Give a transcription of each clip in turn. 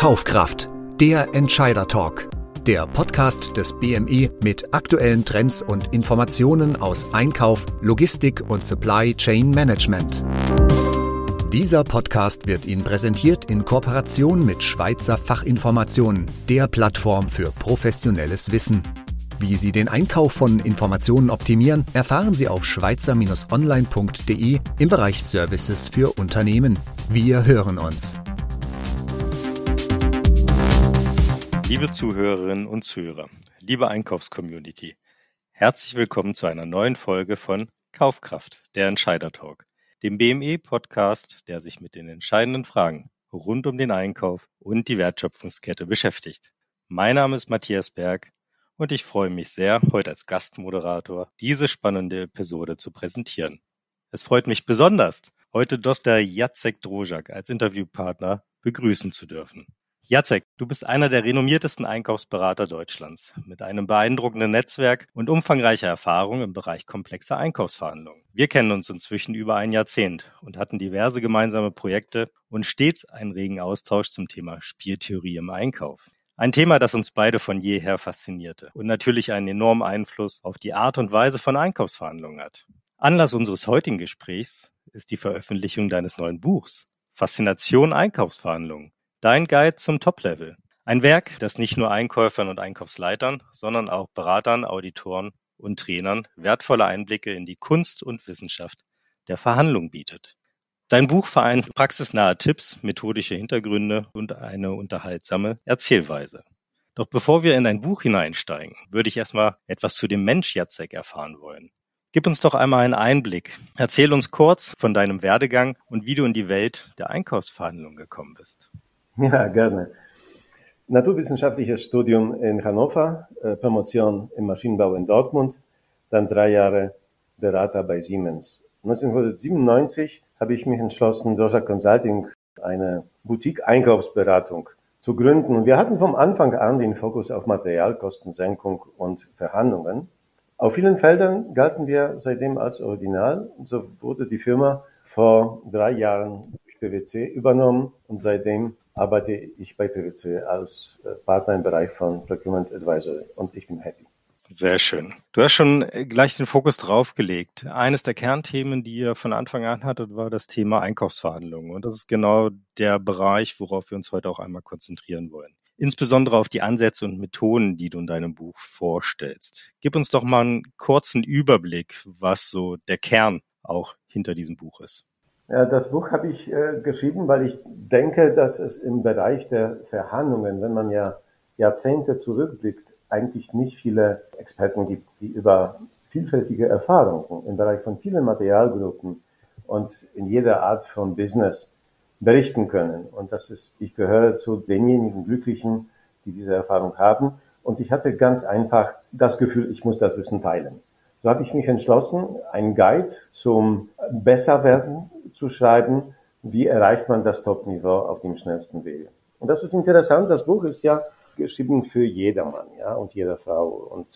Kaufkraft, der Entscheider-Talk. Der Podcast des BME mit aktuellen Trends und Informationen aus Einkauf, Logistik und Supply Chain Management. Dieser Podcast wird Ihnen präsentiert in Kooperation mit Schweizer Fachinformationen, der Plattform für professionelles Wissen. Wie Sie den Einkauf von Informationen optimieren, erfahren Sie auf schweizer-online.de im Bereich Services für Unternehmen. Wir hören uns. Liebe Zuhörerinnen und Zuhörer, liebe Einkaufscommunity, herzlich willkommen zu einer neuen Folge von Kaufkraft, der Entscheider-Talk, dem BME-Podcast, der sich mit den entscheidenden Fragen rund um den Einkauf und die Wertschöpfungskette beschäftigt. Mein Name ist Matthias Berg und ich freue mich sehr, heute als Gastmoderator diese spannende Episode zu präsentieren. Es freut mich besonders, heute Dr. Jacek Drožák als Interviewpartner begrüßen zu dürfen. Jacek, du bist einer der renommiertesten Einkaufsberater Deutschlands mit einem beeindruckenden Netzwerk und umfangreicher Erfahrung im Bereich komplexer Einkaufsverhandlungen. Wir kennen uns inzwischen über ein Jahrzehnt und hatten diverse gemeinsame Projekte und stets einen regen Austausch zum Thema Spieltheorie im Einkauf. Ein Thema, das uns beide von jeher faszinierte und natürlich einen enormen Einfluss auf die Art und Weise von Einkaufsverhandlungen hat. Anlass unseres heutigen Gesprächs ist die Veröffentlichung deines neuen Buchs, Faszination Einkaufsverhandlungen. Dein Guide zum Top-Level. Ein Werk, das nicht nur Einkäufern und Einkaufsleitern, sondern auch Beratern, Auditoren und Trainern wertvolle Einblicke in die Kunst und Wissenschaft der Verhandlung bietet. Dein Buch vereint praxisnahe Tipps, methodische Hintergründe und eine unterhaltsame Erzählweise. Doch bevor wir in dein Buch hineinsteigen, würde ich erstmal etwas zu dem Mensch Jacek erfahren wollen. Gib uns doch einmal einen Einblick. Erzähl uns kurz von deinem Werdegang und wie du in die Welt der Einkaufsverhandlung gekommen bist. Ja, gerne. Naturwissenschaftliches Studium in Hannover, Promotion im Maschinenbau in Dortmund, dann 3 Jahre Berater bei Siemens. 1997 habe ich mich entschlossen, Drožák Consulting, eine Boutique-Einkaufsberatung zu gründen. Und wir hatten vom Anfang an den Fokus auf Materialkostensenkung und Verhandlungen. Auf vielen Feldern galten wir seitdem als Original. So wurde die Firma vor 3 Jahren durch PwC übernommen und seitdem arbeite ich bei PwC als Partner im Bereich von Procurement Advisory und ich bin happy. Sehr schön. Du hast schon gleich den Fokus draufgelegt. Eines der Kernthemen, die ihr von Anfang an hattet, war das Thema Einkaufsverhandlungen. Und das ist genau der Bereich, worauf wir uns heute auch einmal konzentrieren wollen. Insbesondere auf die Ansätze und Methoden, die du in deinem Buch vorstellst. Gib uns doch mal einen kurzen Überblick, was so der Kern auch hinter diesem Buch ist. Ja, das Buch habe ich geschrieben, weil ich denke, dass es im Bereich der Verhandlungen, wenn man ja Jahrzehnte zurückblickt, eigentlich nicht viele Experten gibt, die über vielfältige Erfahrungen im Bereich von vielen Materialgruppen und in jeder Art von Business berichten können. Und ich gehöre zu denjenigen Glücklichen, die diese Erfahrung haben. Und ich hatte ganz einfach das Gefühl, ich muss das Wissen teilen. So habe ich mich entschlossen, einen Guide zum Besserwerden zu schreiben. Wie erreicht man das Top-Niveau auf dem schnellsten Wege? Und das ist interessant. Das Buch ist ja geschrieben für jedermann, ja, und jede Frau. Und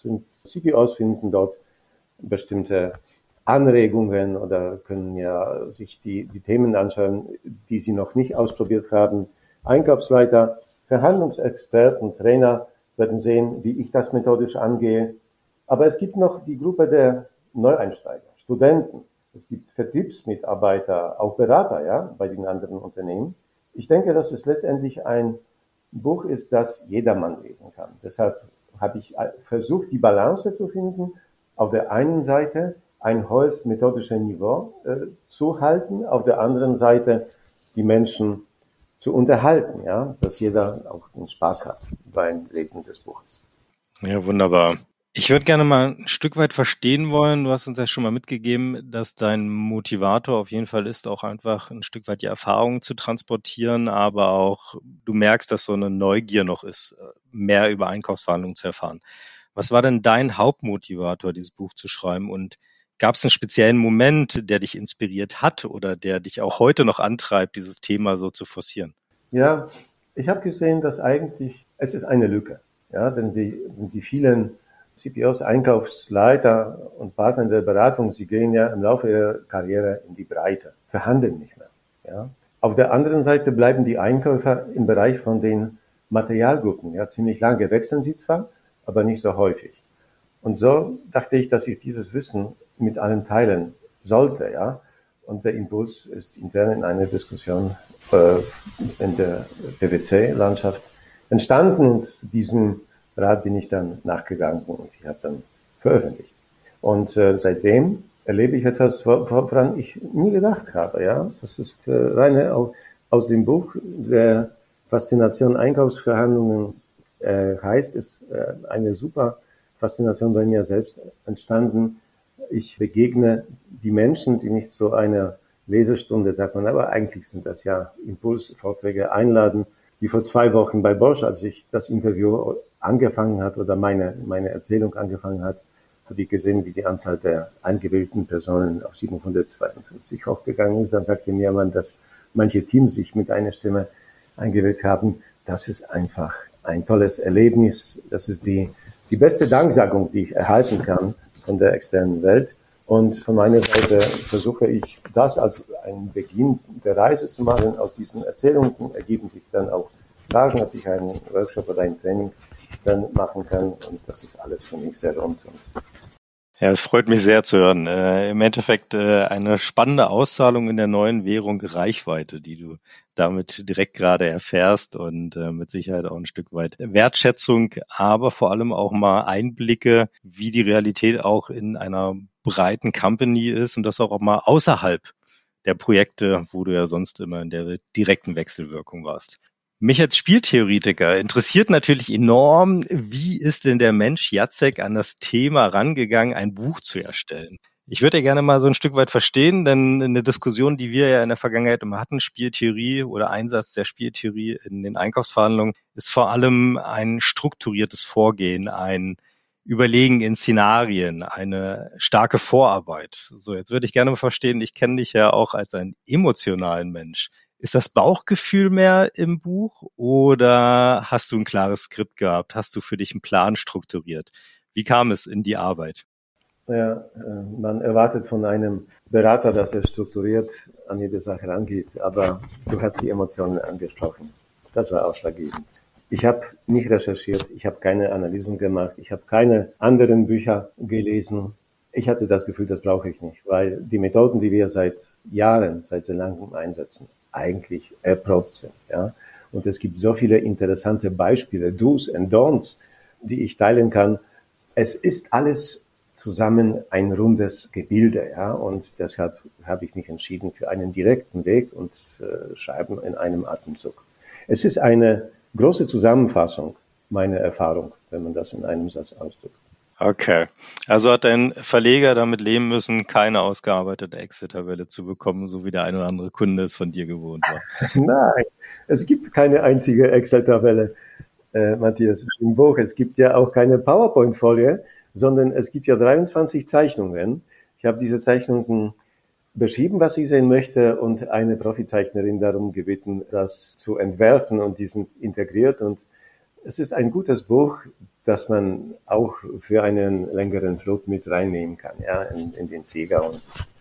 CPOs finden dort bestimmte Anregungen oder können ja sich die Themen anschauen, die sie noch nicht ausprobiert haben. Einkaufsleiter, Verhandlungsexperten, Trainer werden sehen, wie ich das methodisch angehe. Aber es gibt noch die Gruppe der Neueinsteiger, Studenten. Es gibt Vertriebsmitarbeiter, auch Berater, ja, bei den anderen Unternehmen. Ich denke, dass es letztendlich ein Buch ist, das jedermann lesen kann. Deshalb habe ich versucht, die Balance zu finden. Auf der einen Seite ein hohes methodisches Niveau zu halten, auf der anderen Seite die Menschen zu unterhalten, ja, dass jeder auch einen Spaß hat beim Lesen des Buches. Ja, wunderbar. Ich würde gerne mal ein Stück weit verstehen wollen, du hast uns ja schon mal mitgegeben, dass dein Motivator auf jeden Fall ist, auch einfach ein Stück weit die Erfahrung zu transportieren, aber auch du merkst, dass so eine Neugier noch ist, mehr über Einkaufsverhandlungen zu erfahren. Was war denn dein Hauptmotivator, dieses Buch zu schreiben? Und gab es einen speziellen Moment, der dich inspiriert hat oder der dich auch heute noch antreibt, dieses Thema so zu forcieren? Ja, ich habe gesehen, dass eigentlich es ist eine Lücke, ja, denn die vielen CPOs, Einkaufsleiter und Partner der Beratung, sie gehen ja im Laufe ihrer Karriere in die Breite, verhandeln nicht mehr. Ja. Auf der anderen Seite bleiben die Einkäufer im Bereich von den Materialgruppen. Ja, ziemlich lange wechseln sie zwar, aber nicht so häufig. Und so dachte ich, dass ich dieses Wissen mit allen teilen sollte, ja. Und der Impuls ist intern in einer Diskussion in der PwC-Landschaft entstanden und diesem Rat bin ich dann nachgegangen und ich habe dann veröffentlicht. Und seitdem erlebe ich etwas, woran ich nie gedacht habe, ja. Das ist reine aus dem Buch der Faszination Einkaufsverhandlungen heißt es, eine super Faszination bei mir selbst entstanden. Ich begegne die Menschen, die nicht zu einer Lesestunde, sagt man, aber eigentlich sind das ja Impulsvorträge, einladen, wie vor 2 Wochen bei Bosch, als ich das Interview angefangen hat oder meine Erzählung angefangen hat, habe ich gesehen, wie die Anzahl der eingewählten Personen auf 752 hochgegangen ist. Dann sagte mir jemand, dass manche Teams sich mit einer Stimme eingewählt haben. Das ist einfach ein tolles Erlebnis. Das ist die beste Danksagung, die ich erhalten kann von der externen Welt. Und von meiner Seite versuche ich, das als einen Beginn der Reise zu machen. Aus diesen Erzählungen ergeben sich dann auch Fragen, ob ich einen Workshop oder ein Training dann machen kann. Und das ist alles für mich sehr rund. Ja, es freut mich sehr zu hören. Im Endeffekt eine spannende Auszahlung in der neuen Währung Reichweite, die du damit direkt gerade erfährst und mit Sicherheit auch ein Stück weit Wertschätzung, aber vor allem auch mal Einblicke, wie die Realität auch in einer breiten Company ist und das auch mal außerhalb der Projekte, wo du ja sonst immer in der direkten Wechselwirkung warst. Mich als Spieltheoretiker interessiert natürlich enorm, wie ist denn der Mensch Jacek an das Thema rangegangen, ein Buch zu erstellen? Ich würde ja gerne mal so ein Stück weit verstehen, denn eine Diskussion, die wir ja in der Vergangenheit immer hatten, Spieltheorie oder Einsatz der Spieltheorie in den Einkaufsverhandlungen, ist vor allem ein strukturiertes Vorgehen, ein Überlegen in Szenarien, eine starke Vorarbeit. So, jetzt würde ich gerne mal verstehen, ich kenne dich ja auch als einen emotionalen Mensch. Ist das Bauchgefühl mehr im Buch oder hast du ein klares Skript gehabt? Hast du für dich einen Plan strukturiert? Wie kam es in die Arbeit? Ja, man erwartet von einem Berater, dass er strukturiert an jede Sache rangeht, aber du hast die Emotionen angesprochen. Das war ausschlaggebend. Ich habe nicht recherchiert, ich habe keine Analysen gemacht, ich habe keine anderen Bücher gelesen. Ich hatte das Gefühl, das brauche ich nicht, weil die Methoden, die wir seit Jahren, seit sehr langem einsetzen, eigentlich erprobt sind, ja. Und es gibt so viele interessante Beispiele, Do's and Don'ts, die ich teilen kann. Es ist alles zusammen ein rundes Gebilde, ja. Und deshalb habe ich mich entschieden für einen direkten Weg und schreiben in einem Atemzug. Es ist eine große Zusammenfassung meiner Erfahrung, wenn man das in einem Satz ausdrückt. Okay. Also hat dein Verleger damit leben müssen, keine ausgearbeitete Excel-Tabelle zu bekommen, so wie der ein oder andere Kunde es von dir gewohnt war. Nein, es gibt keine einzige Excel-Tabelle, Matthias, im Buch. Es gibt ja auch keine PowerPoint-Folie, sondern es gibt ja 23 Zeichnungen. Ich habe diese Zeichnungen beschrieben, was ich sehen möchte, und eine Profizeichnerin darum gebeten, das zu entwerfen, und die sind integriert. Und es ist ein gutes Buch, das man auch für einen längeren Flug mit reinnehmen kann, ja, in den Flieger, und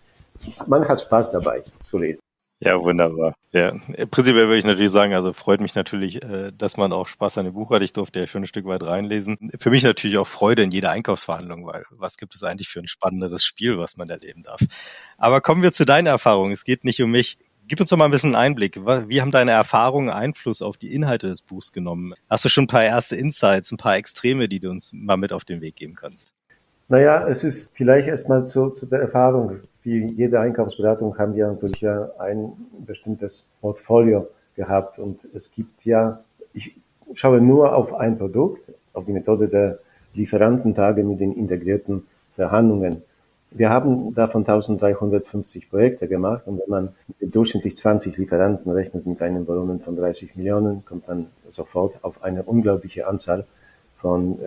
man hat Spaß dabei zu lesen. Ja, wunderbar. Ja, prinzipiell würde ich natürlich sagen, also freut mich natürlich, dass man auch Spaß an dem Buch hat. Ich durfte ja schon ein Stück weit reinlesen. Für mich natürlich auch Freude in jeder Einkaufsverhandlung, weil was gibt es eigentlich für ein spannenderes Spiel, was man erleben darf. Aber kommen wir zu deiner Erfahrung. Es geht nicht um mich. Gib uns doch mal ein bisschen Einblick. Wie haben deine Erfahrungen Einfluss auf die Inhalte des Buchs genommen? Hast du schon ein paar erste Insights, ein paar Extreme, die du uns mal mit auf den Weg geben kannst? Naja, es ist vielleicht erstmal zu der Erfahrung. Wie jede Einkaufsberatung haben wir natürlich ja ein bestimmtes Portfolio gehabt, und es gibt ja, ich schaue nur auf ein Produkt, auf die Methode der Lieferantentage mit den integrierten Verhandlungen. Wir haben davon 1350 Projekte gemacht, und wenn man mit durchschnittlich 20 Lieferanten rechnet mit einem Volumen von 30 Millionen, kommt man sofort auf eine unglaubliche Anzahl von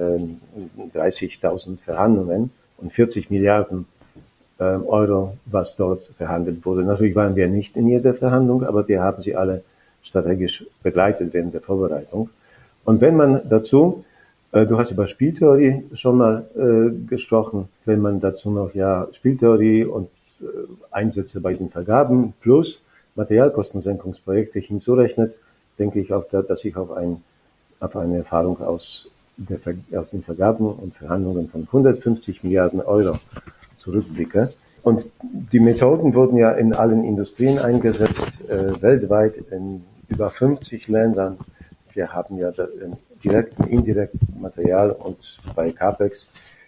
30.000 Verhandlungen und 40 Milliarden Euro, was dort verhandelt wurde. Natürlich waren wir nicht in jeder Verhandlung, aber wir haben sie alle strategisch begleitet während der Vorbereitung. Und wenn man dazu, du hast über Spieltheorie schon mal gesprochen, wenn man dazu noch Spieltheorie und Einsätze bei den Vergaben plus Materialkostensenkungsprojekte hinzurechnet, denke ich auch, dass ich auf eine Erfahrung aus den Vergaben und Verhandlungen von 150 Milliarden Euro zurückblicke. Und die Methoden wurden ja in allen Industrien eingesetzt, weltweit in über 50 Ländern. Wir haben ja direkt und indirekt Material und bei CAPEX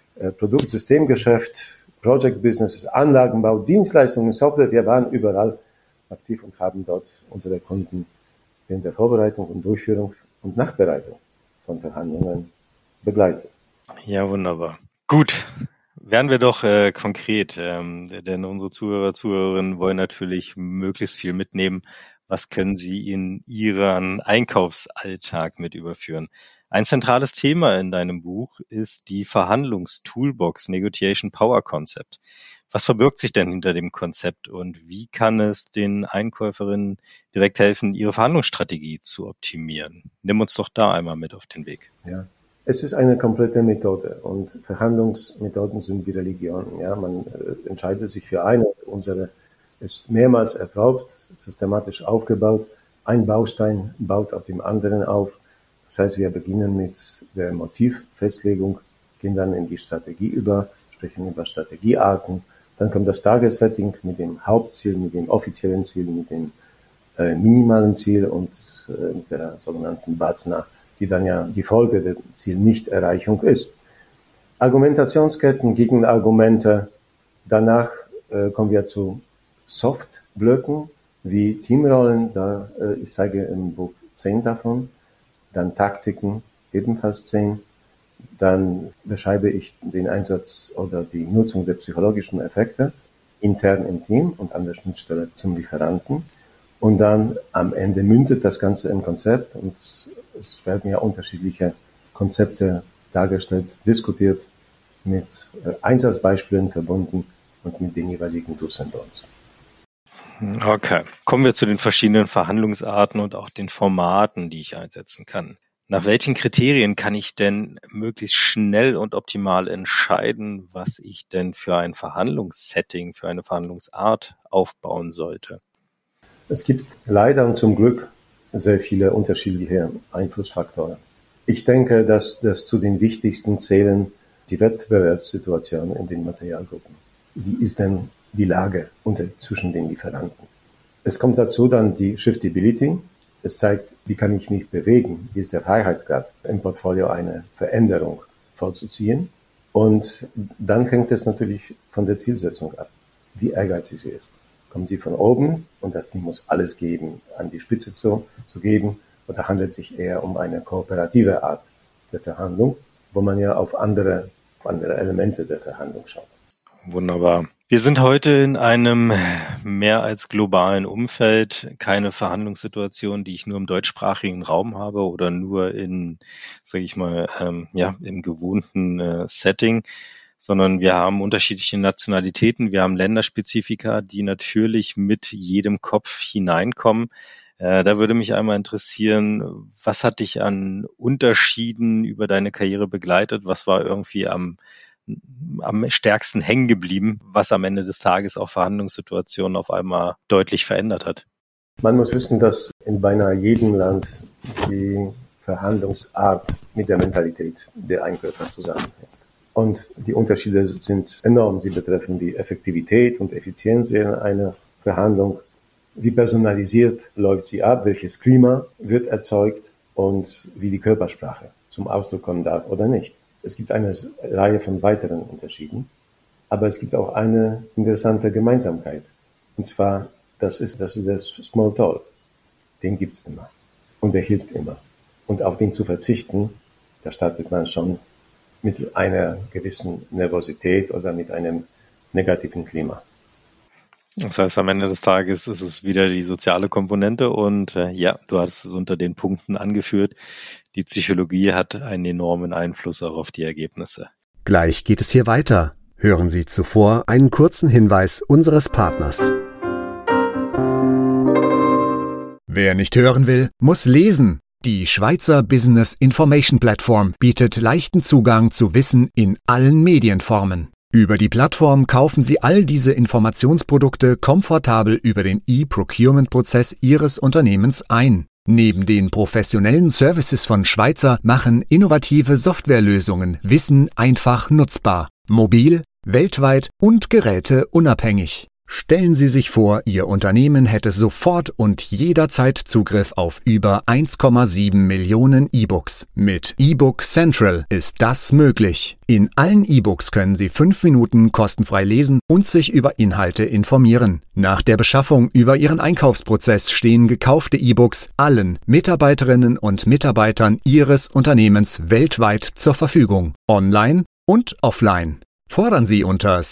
Produktsystemgeschäft, Project Business, Anlagenbau, Dienstleistungen, Software. Wir waren überall aktiv und haben dort unsere Kunden in der Vorbereitung und Durchführung und Nachbereitung von Verhandlungen begleitet. Ja, wunderbar. Gut. Werden wir doch konkret, denn unsere Zuhörerinnen wollen natürlich möglichst viel mitnehmen. Was können Sie in Ihren Einkaufsalltag mit überführen? Ein zentrales Thema in deinem Buch ist die Verhandlungstoolbox Negotiation Power Concept. Was verbirgt sich denn hinter dem Konzept und wie kann es den Einkäuferinnen direkt helfen, ihre Verhandlungsstrategie zu optimieren? Nimm uns doch da einmal mit auf den Weg. Ja. Es ist eine komplette Methode und Verhandlungsmethoden sind wie Religion. Ja, man entscheidet sich für eine. Unsere ist mehrmals erprobt, systematisch aufgebaut. Ein Baustein baut auf dem anderen auf. Das heißt, wir beginnen mit der Motivfestlegung, gehen dann in die Strategie über, sprechen über Strategiearten. Dann kommt das Target-Setting mit dem Hauptziel, mit dem offiziellen Ziel, mit dem minimalen Ziel und mit der sogenannten BATNA, die dann ja die Folge der Zielnichterreichung ist. Argumentationsketten, Gegenargumente. Danach kommen wir zu Softblöcken wie Teamrollen. Ich zeige im Buch 10 davon. Dann Taktiken, ebenfalls 10. Dann beschreibe ich den Einsatz oder die Nutzung der psychologischen Effekte intern im Team und an der Schnittstelle zum Lieferanten. Und dann am Ende mündet das Ganze im Konzept und es werden ja unterschiedliche Konzepte dargestellt, diskutiert, mit Einsatzbeispielen verbunden und mit den jeweiligen Do's and Don'ts. Okay. Kommen wir zu den verschiedenen Verhandlungsarten und auch den Formaten, die ich einsetzen kann. Nach welchen Kriterien kann ich denn möglichst schnell und optimal entscheiden, was ich denn für ein Verhandlungssetting, für eine Verhandlungsart aufbauen sollte? Es gibt leider und zum Glück sehr viele unterschiedliche Einflussfaktoren. Ich denke, dass zu den wichtigsten zählen die Wettbewerbssituation in den Materialgruppen. Wie ist denn die Lage zwischen den Lieferanten? Es kommt dazu dann die Shiftability. Es zeigt, wie kann ich mich bewegen, wie ist der Freiheitsgrad im Portfolio eine Veränderung vorzuziehen. Und dann hängt es natürlich von der Zielsetzung ab, wie ehrgeizig sie ist. Kommt sie von oben und das Team muss alles geben, an die Spitze zu geben, oder handelt es sich eher um eine kooperative Art der Verhandlung, wo man ja auf andere Elemente der Verhandlung schaut. Wunderbar. Wir sind heute in einem mehr als globalen Umfeld, keine Verhandlungssituation, die ich nur im deutschsprachigen Raum habe oder nur in, sage ich mal, im gewohnten Setting, sondern wir haben unterschiedliche Nationalitäten, wir haben Länderspezifika, die natürlich mit jedem Kopf hineinkommen. Da würde mich einmal interessieren, was hat dich an Unterschieden über deine Karriere begleitet? Was war irgendwie am stärksten hängen geblieben, was am Ende des Tages auch Verhandlungssituationen auf einmal deutlich verändert hat? Man muss wissen, dass in beinahe jedem Land die Verhandlungsart mit der Mentalität der Einkäufer zusammenhängt. Und die Unterschiede sind enorm. Sie betreffen die Effektivität und Effizienz in einer Verhandlung. Wie personalisiert läuft sie ab? Welches Klima wird erzeugt? Und wie die Körpersprache zum Ausdruck kommen darf oder nicht. Es gibt eine Reihe von weiteren Unterschieden. Aber es gibt auch eine interessante Gemeinsamkeit. Und zwar, das ist der Smalltalk. Den gibt's immer. Und der hilft immer. Und auf den zu verzichten, da startet man schon mit einer gewissen Nervosität oder mit einem negativen Klima. Das heißt, am Ende des Tages ist es wieder die soziale Komponente und du hattest es unter den Punkten angeführt. Die Psychologie hat einen enormen Einfluss auch auf die Ergebnisse. Gleich geht es hier weiter. Hören Sie zuvor einen kurzen Hinweis unseres Partners. Wer nicht hören will, muss lesen. Die Schweizer Business Information Plattform bietet leichten Zugang zu Wissen in allen Medienformen. Über die Plattform kaufen Sie all diese Informationsprodukte komfortabel über den E-Procurement-Prozess Ihres Unternehmens ein. Neben den professionellen Services von Schweitzer machen innovative Softwarelösungen Wissen einfach nutzbar, mobil, weltweit und geräteunabhängig. Stellen Sie sich vor, Ihr Unternehmen hätte sofort und jederzeit Zugriff auf über 1,7 Millionen E-Books. Mit eBook Central ist das möglich. In allen E-Books können Sie 5 Minuten kostenfrei lesen und sich über Inhalte informieren. Nach der Beschaffung über Ihren Einkaufsprozess stehen gekaufte E-Books allen Mitarbeiterinnen und Mitarbeitern Ihres Unternehmens weltweit zur Verfügung, online und offline. Fordern Sie unter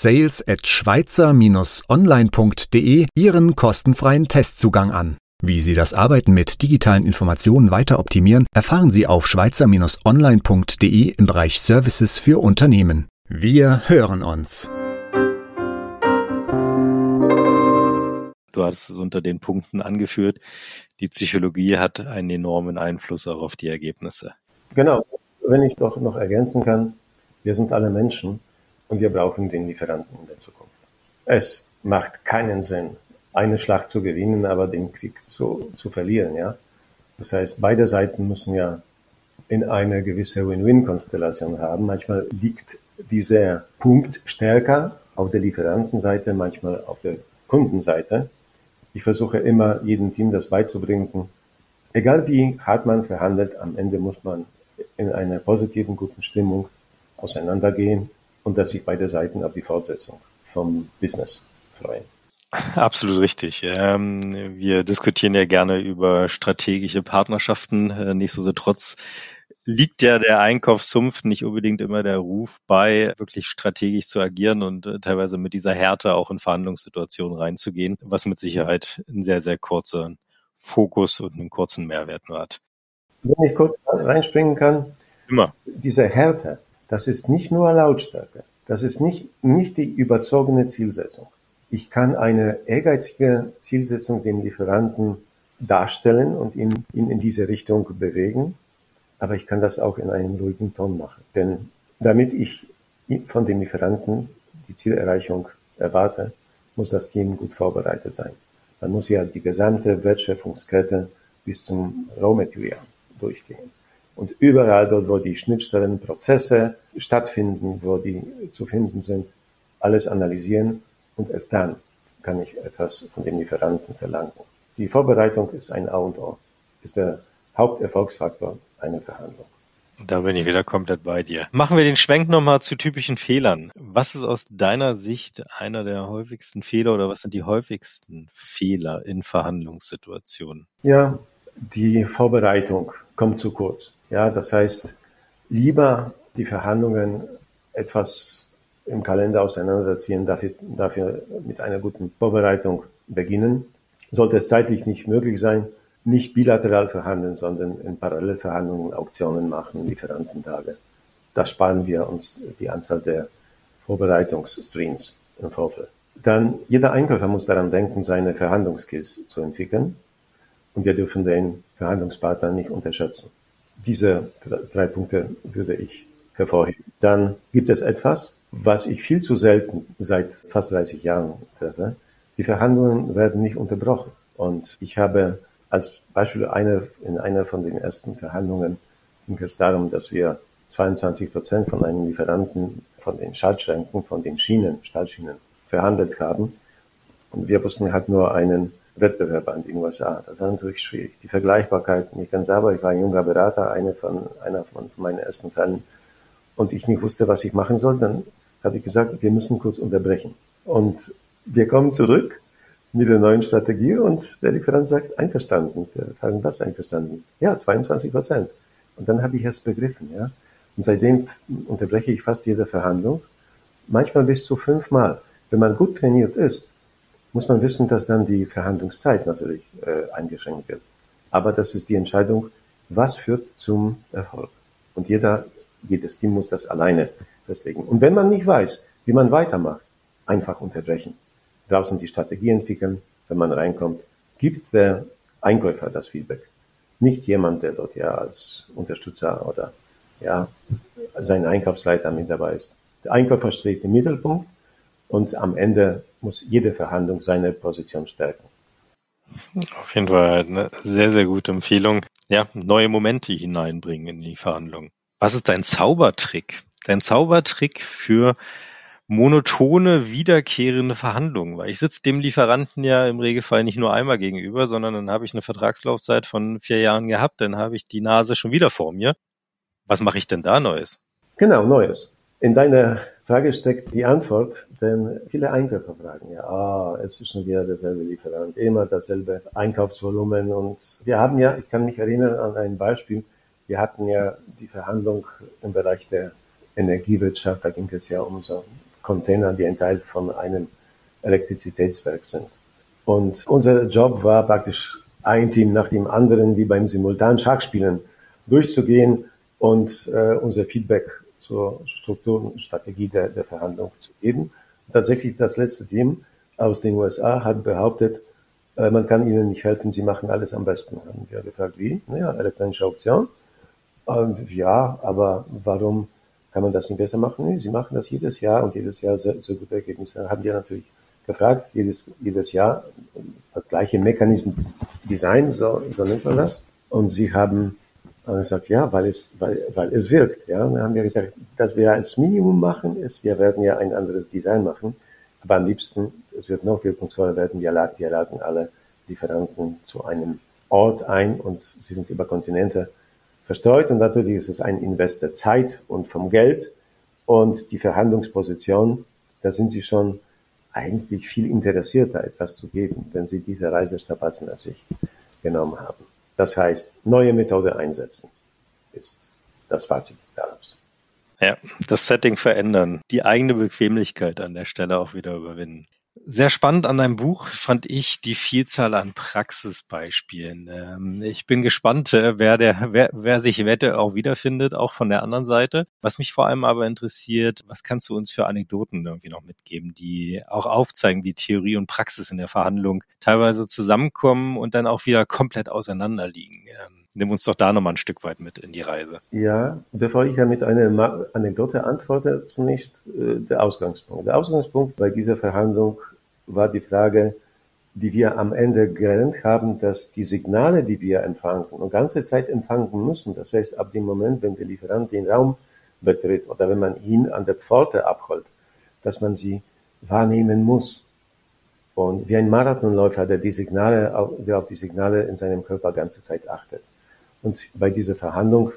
sales@schweizer-online.de Ihren kostenfreien Testzugang an. Wie Sie das Arbeiten mit digitalen Informationen weiter optimieren, erfahren Sie auf schweizer-online.de im Bereich Services für Unternehmen. Wir hören uns. Du hattest es unter den Punkten angeführt. Die Psychologie hat einen enormen Einfluss auch auf die Ergebnisse. Genau, wenn ich doch noch ergänzen kann, wir sind alle Menschen. Und wir brauchen den Lieferanten in der Zukunft. Es macht keinen Sinn, eine Schlacht zu gewinnen, aber den Krieg zu verlieren, ja. Das heißt, beide Seiten müssen ja in eine gewisse Win-Win-Konstellation haben. Manchmal liegt dieser Punkt stärker auf der Lieferantenseite, manchmal auf der Kundenseite. Ich versuche immer, jedem Team das beizubringen. Egal wie hart man verhandelt, am Ende muss man in einer positiven, guten Stimmung auseinandergehen. Und dass sich beide Seiten auf die Fortsetzung vom Business freuen. Absolut richtig. Wir diskutieren ja gerne über strategische Partnerschaften. Nichtsdestotrotz liegt ja der Einkaufszunft nicht unbedingt immer der Ruf bei, wirklich strategisch zu agieren und teilweise mit dieser Härte auch in Verhandlungssituationen reinzugehen, was mit Sicherheit einen sehr, sehr kurzen Fokus und einen kurzen Mehrwert nur hat. Wenn ich kurz reinspringen kann, immer. Diese Härte, das ist nicht nur Lautstärke. Das ist nicht die überzogene Zielsetzung. Ich kann eine ehrgeizige Zielsetzung dem Lieferanten darstellen und ihn in diese Richtung bewegen. Aber ich kann das auch in einem ruhigen Ton machen. Denn damit ich von dem Lieferanten die Zielerreichung erwarte, muss das Team gut vorbereitet sein. Man muss ja die gesamte Wertschöpfungskette bis zum Raw Material durchgehen. Und überall dort, wo die Schnittstellen, Prozesse stattfinden, wo die zu finden sind, alles analysieren und erst dann kann ich etwas von dem Lieferanten verlangen. Die Vorbereitung ist ein A und O, ist der Haupterfolgsfaktor einer Verhandlung. Da bin ich wieder komplett bei dir. Machen wir den Schwenk nochmal zu typischen Fehlern. Was ist aus deiner Sicht einer der häufigsten Fehler oder was sind die häufigsten Fehler in Verhandlungssituationen? Ja, die Vorbereitung kommt zu kurz. Ja, das heißt, lieber die Verhandlungen etwas im Kalender auseinanderziehen, dafür mit einer guten Vorbereitung beginnen. Sollte es zeitlich nicht möglich sein, nicht bilateral verhandeln, sondern in Parallelverhandlungen Auktionen machen, Lieferantentage. Da sparen wir uns die Anzahl der Vorbereitungsstreams im Vorfeld. Dann, jeder Einkäufer muss daran denken, seine Verhandlungskills zu entwickeln. Und wir dürfen den Verhandlungspartner nicht unterschätzen. Diese 3 Punkte würde ich hervorheben. Dann gibt es etwas, was ich viel zu selten seit fast 30 Jahren treffe. Die Verhandlungen werden nicht unterbrochen. Und ich habe als Beispiel in einer von den ersten Verhandlungen ging es darum, dass wir 22% von einem Lieferanten von den Schaltschränken, von den Stahlschienen verhandelt haben. Und wir wussten halt nur einen Wettbewerber in den USA. Das war natürlich schwierig. Die Vergleichbarkeit nicht ganz sauber. Ich war ein junger Berater, einer von meinen ersten Fällen. Und ich nicht wusste, was ich machen soll. Dann habe ich gesagt, wir müssen kurz unterbrechen. Und wir kommen zurück mit der neuen Strategie und der Lieferant sagt, einverstanden. Der Verhandlungsplatz einverstanden. Ja, 22%. Und dann habe ich es begriffen, ja. Und seitdem unterbreche ich fast jede Verhandlung. Manchmal bis zu 5 Mal. Wenn man gut trainiert ist, muss man wissen, dass dann die Verhandlungszeit natürlich eingeschränkt wird. Aber das ist die Entscheidung, was führt zum Erfolg. Und jedes Team muss das alleine festlegen. Und wenn man nicht weiß, wie man weitermacht, einfach unterbrechen. Draußen die Strategie entwickeln, wenn man reinkommt, gibt der Einkäufer das Feedback. Nicht jemand, der dort ja als Unterstützer oder ja sein Einkaufsleiter mit dabei ist. Der Einkäufer steht im Mittelpunkt und am Ende muss jede Verhandlung seine Position stärken. Auf jeden Fall eine sehr, sehr gute Empfehlung. Ja, neue Momente hineinbringen in die Verhandlungen. Was ist dein Zaubertrick? Dein Zaubertrick für monotone, wiederkehrende Verhandlungen? Weil ich sitze dem Lieferanten ja im Regelfall nicht nur einmal gegenüber, sondern dann habe ich eine Vertragslaufzeit von 4 Jahren gehabt, dann habe ich die Nase schon wieder vor mir. Was mache ich denn da Neues? Genau, Neues. In deiner Frage steckt die Antwort, denn viele Einkäufer fragen ja, es ist schon wieder derselbe Lieferant, immer dasselbe Einkaufsvolumen und wir haben ja, ich kann mich erinnern an ein Beispiel, wir hatten ja die Verhandlung im Bereich der Energiewirtschaft, da ging es ja um so Container, die ein Teil von einem Elektrizitätswerk sind. Und unser Job war praktisch ein Team nach dem anderen, wie beim simultanen Schachspielen, durchzugehen und unser Feedback zur Struktur und Strategie der Verhandlung zu geben. Und tatsächlich das letzte Team aus den USA hat behauptet, man kann ihnen nicht helfen, sie machen alles am besten. Haben wir gefragt, wie? Naja, elektronische Auktion. Ja, aber warum kann man das nicht besser machen? Nee, sie machen das jedes Jahr und jedes Jahr sehr, sehr gute Ergebnisse. Dann haben wir natürlich gefragt, jedes Jahr das gleiche Mechanismus Design, so nennt man das. Und sie haben gesagt, ja, weil es wirkt. Ja, und dann haben wir gesagt, dass wir als Minimum machen, ist, wir werden ja ein anderes Design machen, aber am liebsten, es wird noch wirkungsvoller werden, wir laden alle Lieferanten zu einem Ort ein und sie sind über Kontinente verstreut und natürlich ist es ein Invest der Zeit und vom Geld und die Verhandlungsposition, da sind sie schon eigentlich viel interessierter, etwas zu geben, wenn sie diese Reisestrapazen auf sich genommen haben. Das heißt, neue Methode einsetzen ist das Fazit daraus. Ja, das Setting verändern, die eigene Bequemlichkeit an der Stelle auch wieder überwinden. Sehr spannend an deinem Buch fand ich die Vielzahl an Praxisbeispielen. Ich bin gespannt, wer sich eventuell auch wiederfindet, auch von der anderen Seite. Was mich vor allem aber interessiert, was kannst du uns für Anekdoten irgendwie noch mitgeben, die auch aufzeigen, wie Theorie und Praxis in der Verhandlung teilweise zusammenkommen und dann auch wieder komplett auseinanderliegen. Nimm uns doch da nochmal ein Stück weit mit in die Reise. Ja, bevor ich ja mit einer Anekdote antworte, zunächst der Ausgangspunkt. Der Ausgangspunkt bei dieser Verhandlung war die Frage, die wir am Ende gelernt haben, dass die Signale, die wir empfangen und ganze Zeit empfangen müssen, das heißt ab dem Moment, wenn der Lieferant den Raum betritt oder wenn man ihn an der Pforte abholt, dass man sie wahrnehmen muss. Und wie ein Marathonläufer, der auf die Signale in seinem Körper ganze Zeit achtet. Und bei dieser Verhandlung,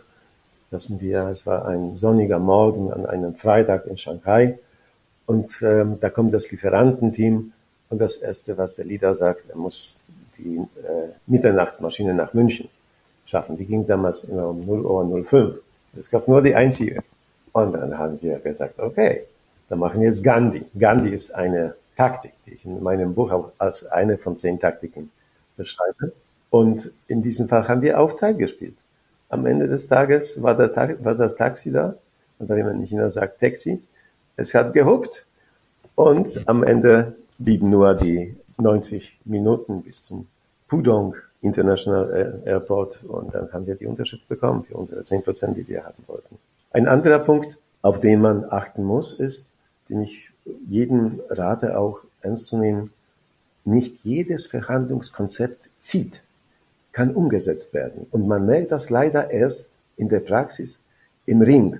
es war ein sonniger Morgen an einem Freitag in Shanghai und da kommt das Lieferantenteam und das Erste, was der Leader sagt, er muss die Mitternachtmaschine nach München schaffen. Die ging damals immer um 0:05 Uhr. Es gab nur die einzige. Und dann haben wir gesagt, okay, dann machen wir jetzt Gandhi. Gandhi ist eine Taktik, die ich in meinem Buch auch als eine von 10 Taktiken beschreibe. Und in diesem Fall haben wir auf Zeit gespielt. Am Ende des Tages war das Taxi da, oder wie man in China sagt, Taxi. Es hat gehupt und am Ende blieben nur die 90 Minuten bis zum Pudong International Airport und dann haben wir die Unterschrift bekommen für unsere 10%, die wir haben wollten. Ein anderer Punkt, auf den man achten muss, ist, den ich jedem rate auch ernst zu nehmen, nicht jedes Verhandlungskonzept zieht, kann umgesetzt werden. Und man merkt das leider erst in der Praxis im Ring.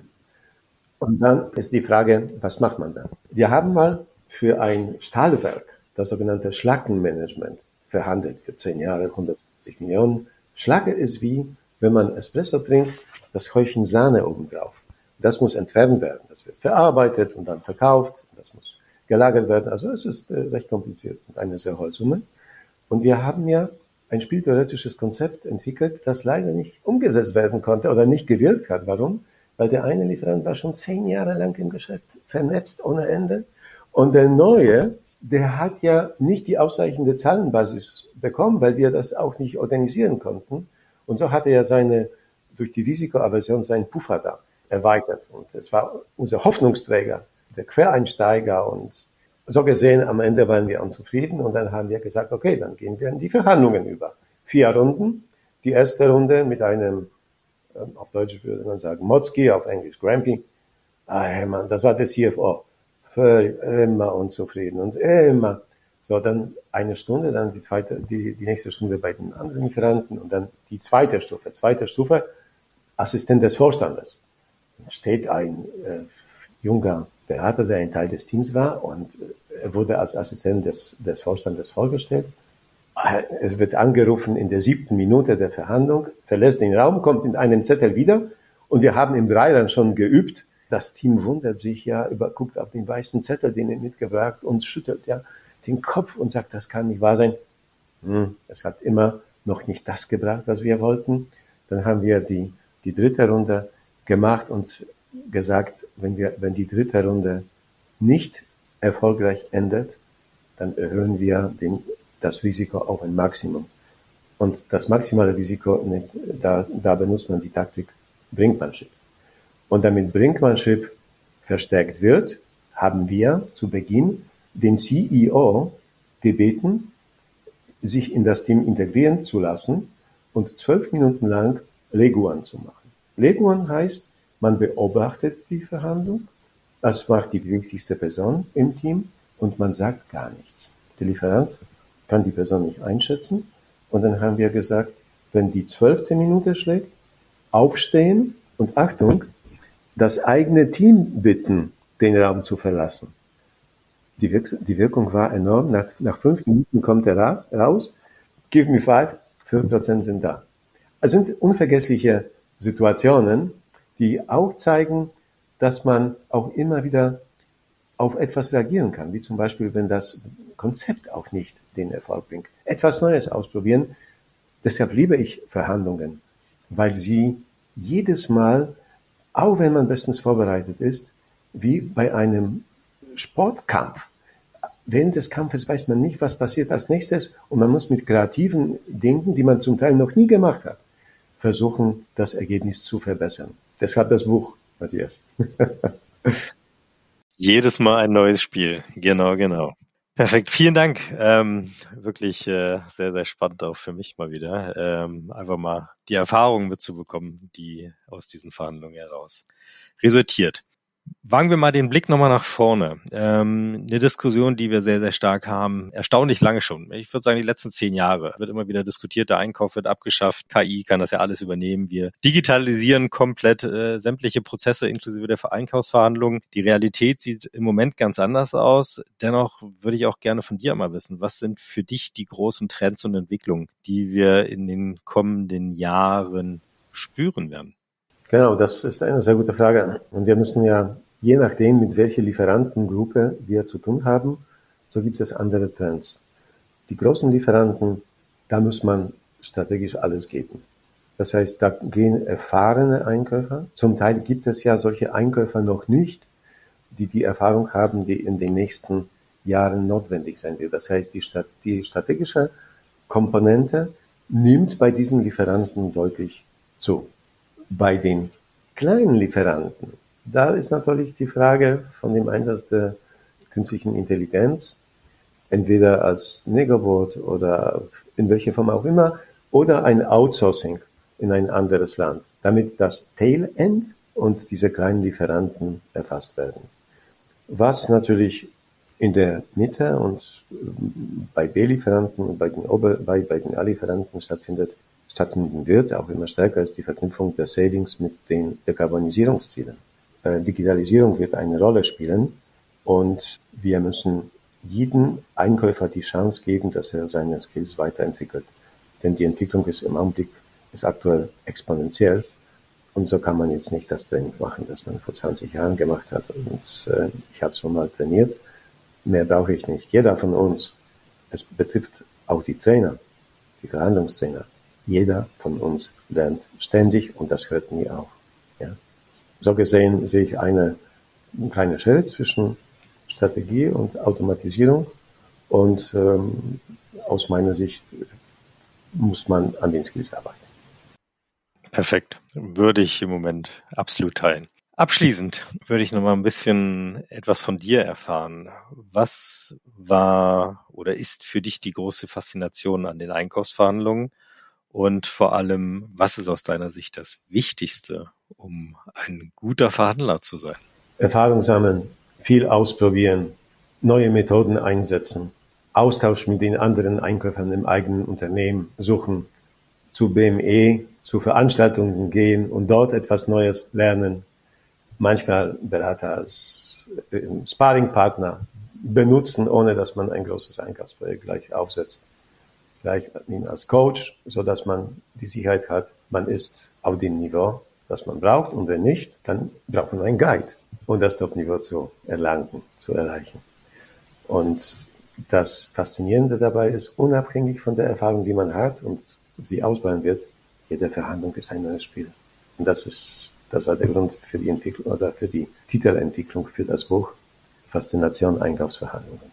Und dann ist die Frage, was macht man dann? Wir haben mal für ein Stahlwerk, das sogenannte Schlackenmanagement, verhandelt für 10 Jahre, 150 Millionen. Schlacke ist wie, wenn man Espresso trinkt, das Häufchen Sahne obendrauf. Das muss entfernt werden. Das wird verarbeitet und dann verkauft. Das muss gelagert werden. Also es ist recht kompliziert und eine sehr hohe Summe. Und wir haben ja ein spieltheoretisches Konzept entwickelt, das leider nicht umgesetzt werden konnte oder nicht gewirkt hat. Warum? Weil der eine Lieferant war schon 10 Jahre lang im Geschäft, vernetzt ohne Ende. Und der neue, der hat ja nicht die ausreichende Zahlenbasis bekommen, weil wir das auch nicht organisieren konnten. Und so hatte er durch die Risikoaversion seinen Puffer da erweitert. Und es war unser Hoffnungsträger, der Quereinsteiger. Und so gesehen, am Ende waren wir unzufrieden. Und dann haben wir gesagt, okay, dann gehen wir in die Verhandlungen über. 4 Runden. Die erste Runde mit einem, auf Deutsch würde man sagen, Motzki, auf Englisch Grampy. Mann, das war der CFO. Völlig immer unzufrieden und immer. So, dann eine Stunde, dann die nächste Stunde bei den anderen Lieferanten und dann die zweite Stufe. Zweite Stufe, Assistent des Vorstandes. Da steht ein junger Berater, der ein Teil des Teams war und er wurde als Assistent des Vorstandes vorgestellt. Es wird angerufen in der 7. Minute der Verhandlung, verlässt den Raum, kommt mit einem Zettel wieder und wir haben im Dreirang schon geübt. Das Team wundert sich ja, guckt auf den weißen Zettel, den er mitgebracht und schüttelt ja den Kopf und sagt, das kann nicht wahr sein. Es hat immer noch nicht das gebracht, was wir wollten. Dann haben wir die dritte Runde gemacht und gesagt, wenn die dritte Runde nicht erfolgreich endet, dann erhöhen wir das Risiko auf ein Maximum. Und das maximale Risiko, da benutzt man die Taktik Brinkmanship. Und damit Brinkmanship verstärkt wird, haben wir zu Beginn den CEO gebeten, sich in das Team integrieren zu lassen und 12 Minuten lang Leguan zu machen. Leguan heißt, man beobachtet die Verhandlung, das macht die wichtigste Person im Team und man sagt gar nichts. Der Lieferant kann die Person nicht einschätzen und dann haben wir gesagt, wenn die 12. Minute schlägt, aufstehen und Achtung, das eigene Team bitten, den Raum zu verlassen. Die Wirkung war enorm. Nach 5 Minuten kommt er raus, give me 5% sind da. Es sind unvergessliche Situationen, die auch zeigen, dass man auch immer wieder auf etwas reagieren kann, wie zum Beispiel, wenn das Konzept auch nicht den Erfolg bringt. Etwas Neues ausprobieren. Deshalb liebe ich Verhandlungen, weil sie jedes Mal, auch wenn man bestens vorbereitet ist, wie bei einem Sportkampf. Während des Kampfes weiß man nicht, was passiert als nächstes und man muss mit kreativen Dingen, die man zum Teil noch nie gemacht hat, versuchen, das Ergebnis zu verbessern. Deshalb das Buch, Matthias. Jedes Mal ein neues Spiel. Genau. Perfekt, vielen Dank. Wirklich sehr, sehr spannend auch für mich mal wieder. Einfach mal die Erfahrungen mitzubekommen, die aus diesen Verhandlungen heraus resultiert. Wagen wir mal den Blick nochmal nach vorne. Eine Diskussion, die wir sehr, sehr stark haben, erstaunlich lange schon. Ich würde sagen, die letzten 10 Jahre wird immer wieder diskutiert, der Einkauf wird abgeschafft, KI kann das ja alles übernehmen. Wir digitalisieren komplett sämtliche Prozesse inklusive der Einkaufsverhandlungen. Die Realität sieht im Moment ganz anders aus. Dennoch würde ich auch gerne von dir mal wissen, was sind für dich die großen Trends und Entwicklungen, die wir in den kommenden Jahren spüren werden? Genau, das ist eine sehr gute Frage. Und wir müssen ja, je nachdem, mit welcher Lieferantengruppe wir zu tun haben, so gibt es andere Trends. Die großen Lieferanten, da muss man strategisch alles geben. Das heißt, da gehen erfahrene Einkäufer. Zum Teil gibt es ja solche Einkäufer noch nicht, die Erfahrung haben, die in den nächsten Jahren notwendig sein wird. Das heißt, die strategische Komponente nimmt bei diesen Lieferanten deutlich zu. Bei den kleinen Lieferanten, da ist natürlich die Frage von dem Einsatz der künstlichen Intelligenz, entweder als Negobot oder in welcher Form auch immer, oder ein Outsourcing in ein anderes Land, damit das Tail-End und diese kleinen Lieferanten erfasst werden. Was natürlich in der Mitte und bei B-Lieferanten und bei den A-Lieferanten stattfinden wird, auch immer stärker, ist die Verknüpfung der Savings mit den Dekarbonisierungszielen. Digitalisierung wird eine Rolle spielen und wir müssen jedem Einkäufer die Chance geben, dass er seine Skills weiterentwickelt. Denn die Entwicklung ist aktuell exponentiell und so kann man jetzt nicht das Training machen, das man vor 20 Jahren gemacht hat. Und ich habe es schon mal trainiert, mehr brauche ich nicht. Jeder von uns, es betrifft auch die Trainer, die Verhandlungstrainer, jeder von uns lernt ständig und das hört nie auf. Ja. So gesehen sehe ich eine kleine Schwelle zwischen Strategie und Automatisierung und aus meiner Sicht muss man an den Skills arbeiten. Perfekt, würde ich im Moment absolut teilen. Abschließend würde ich noch mal ein bisschen etwas von dir erfahren. Was war oder ist für dich die große Faszination an den Einkaufsverhandlungen? Und vor allem, was ist aus deiner Sicht das Wichtigste, um ein guter Verhandler zu sein? Erfahrung sammeln, viel ausprobieren, neue Methoden einsetzen, Austausch mit den anderen Einkäufern im eigenen Unternehmen suchen, zu BME, zu Veranstaltungen gehen und dort etwas Neues lernen, manchmal Berater als Sparringpartner benutzen, ohne dass man ein großes Einkaufsprojekt gleich aufsetzt. Gleich ihn als Coach, so dass man die Sicherheit hat, man ist auf dem Niveau, das man braucht, und wenn nicht, dann braucht man einen Guide, um das Top-Niveau zu erreichen. Und das Faszinierende dabei ist, unabhängig von der Erfahrung, die man hat und sie ausbauen wird, jede Verhandlung ist ein neues Spiel. Und das war der Grund für die Entwicklung oder für die Titelentwicklung für das Buch Faszination Einkaufsverhandlungen.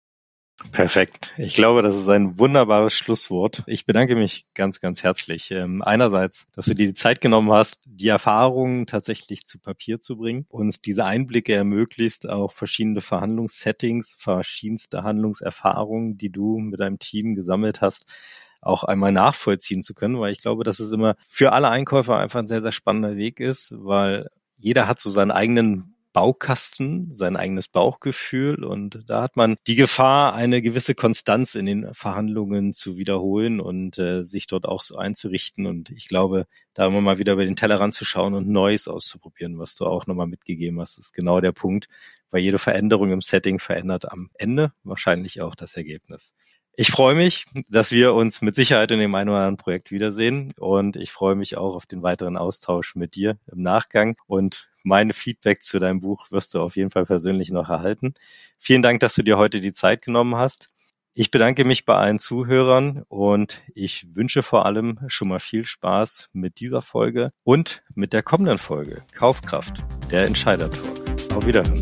Perfekt. Ich glaube, das ist ein wunderbares Schlusswort. Ich bedanke mich ganz, ganz herzlich. Einerseits, dass du dir die Zeit genommen hast, die Erfahrungen tatsächlich zu Papier zu bringen, uns diese Einblicke ermöglicht, auch verschiedene Verhandlungssettings, verschiedenste Handlungserfahrungen, die du mit deinem Team gesammelt hast, auch einmal nachvollziehen zu können, weil ich glaube, dass es immer für alle Einkäufer einfach ein sehr, sehr spannender Weg ist, weil jeder hat so seinen eigenen Baukasten, sein eigenes Bauchgefühl, und da hat man die Gefahr, eine gewisse Konstanz in den Verhandlungen zu wiederholen und sich dort auch so einzurichten, und ich glaube, da immer mal wieder über den Tellerrand zu schauen und Neues auszuprobieren, was du auch nochmal mitgegeben hast, ist genau der Punkt, weil jede Veränderung im Setting verändert am Ende wahrscheinlich auch das Ergebnis. Ich freue mich, dass wir uns mit Sicherheit in dem einen oder anderen Projekt wiedersehen, und ich freue mich auch auf den weiteren Austausch mit dir im Nachgang, und meine Feedback zu deinem Buch wirst du auf jeden Fall persönlich noch erhalten. Vielen Dank, dass du dir heute die Zeit genommen hast. Ich bedanke mich bei allen Zuhörern und ich wünsche vor allem schon mal viel Spaß mit dieser Folge und mit der kommenden Folge Kaufkraft, der Entscheider-Talk. Auf Wiederhören.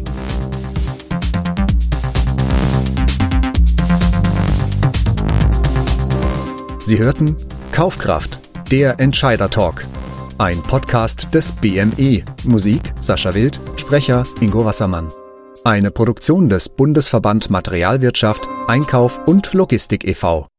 Sie hörten Kaufkraft, der Entscheider-Talk. Ein Podcast des BME. Musik Sascha Wild, Sprecher Ingo Wassermann. Eine Produktion des Bundesverband Materialwirtschaft, Einkauf und Logistik e.V.